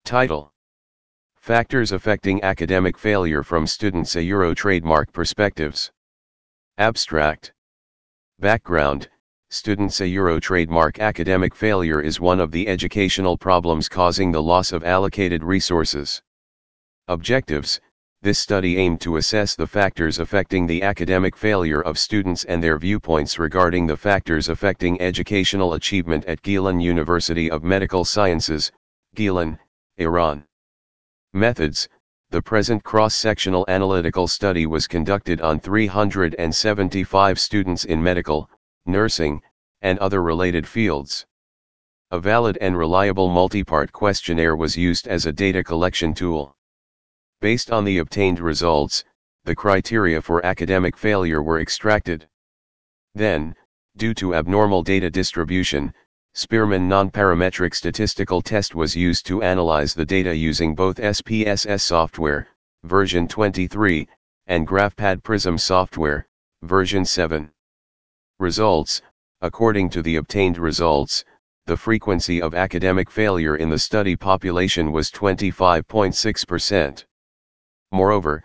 Title: Factors Affecting Academic Failure from Students' A Euro Trademark Perspectives. Abstract. Background: Students' A Euro Trademark academic failure is one of the educational problems causing the loss of allocated resources. Objectives: this study aimed to assess the factors affecting the academic failure of students and their viewpoints regarding the factors affecting educational achievement at Gilan University of Medical Sciences, Gilan, Iran. Methods: the present cross-sectional analytical study was conducted on 375 students in medical, nursing, and other related fields. A valid and reliable multi-part questionnaire was used as a data collection tool. Based on the obtained results, the criteria for academic failure were extracted. Then, due to abnormal data distribution, Spearman non-parametric statistical test was used to analyze the data using both SPSS software, version 23, and GraphPad Prism software, version 7. Results: according to the obtained results, the frequency of academic failure in the study population was 25.6%. Moreover,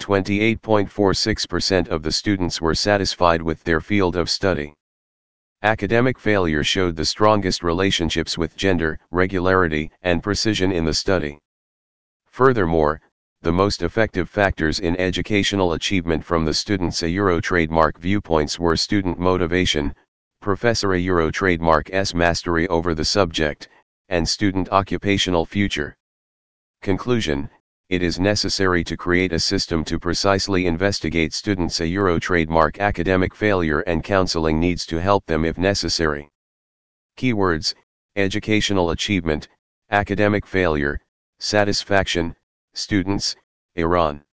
28.46% of the students were satisfied with their field of study. Academic failure showed the strongest relationships with gender, regularity, and precision in the study. Furthermore, the most effective factors in educational achievement from the students' A Euro Trademark viewpoints were student motivation, Professor A Euro Trademark's mastery over the subject, and student occupational future. Conclusion: it is necessary to create a system to precisely investigate students' A Euro Trademark academic failure, and counseling needs to help them if necessary. Keywords: educational achievement, academic failure, satisfaction, students, Iran.